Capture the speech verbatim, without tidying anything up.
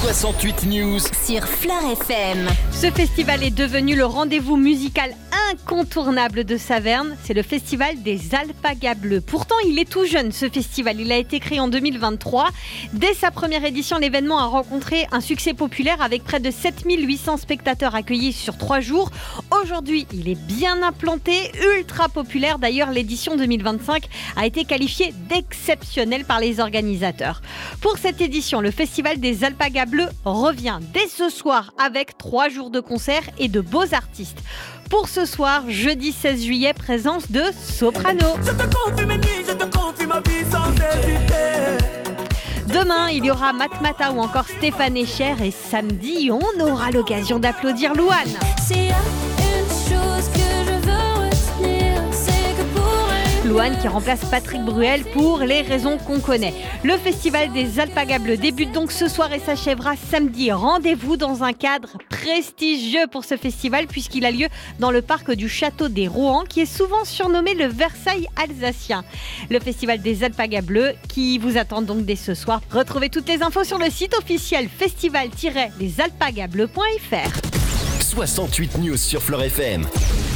soixante-huit News sur Fleur F M. Ce festival est devenu le rendez-vous musical incontournable de Saverne. C'est le festival des Alpagas Bleus. Pourtant, il est tout jeune, ce festival. Il a été créé en deux mille vingt-trois. Dès sa première édition, l'événement a rencontré un succès populaire avec près de sept mille huit cents spectateurs accueillis sur trois jours. Aujourd'hui, il est bien implanté, ultra populaire. D'ailleurs, l'édition deux mille vingt-cinq a été qualifiée d'exceptionnelle par les organisateurs. Pour cette édition, le festival des Alpagas Bleus revient dès ce soir avec trois jours de concerts et de beaux artistes. Pour ce soir, jeudi seize juillet, présence de Soprano. Je te confie mes nuits, je te confie ma vie sans hésiter. Demain, il y aura Matmata ou encore Stéphane Echer. Et samedi, on aura l'occasion d'applaudir Louane. S'il y a une chose que je veux retenir, c'est que pour elle... Louane qui remplace Patrick Bruel pour les raisons qu'on connaît. Le festival des Alpagas Bleus débute donc ce soir et s'achèvera samedi. Rendez-vous dans un cadre prestigieux pour ce festival puisqu'il a lieu dans le parc du Château des Rohan qui est souvent surnommé le Versailles alsacien. Le festival des Alpagas Bleus qui vous attend donc dès ce soir. Retrouvez toutes les infos sur le site officiel festival tiret les alpagas bleus point f r. soixante-huit News sur Fleur F M.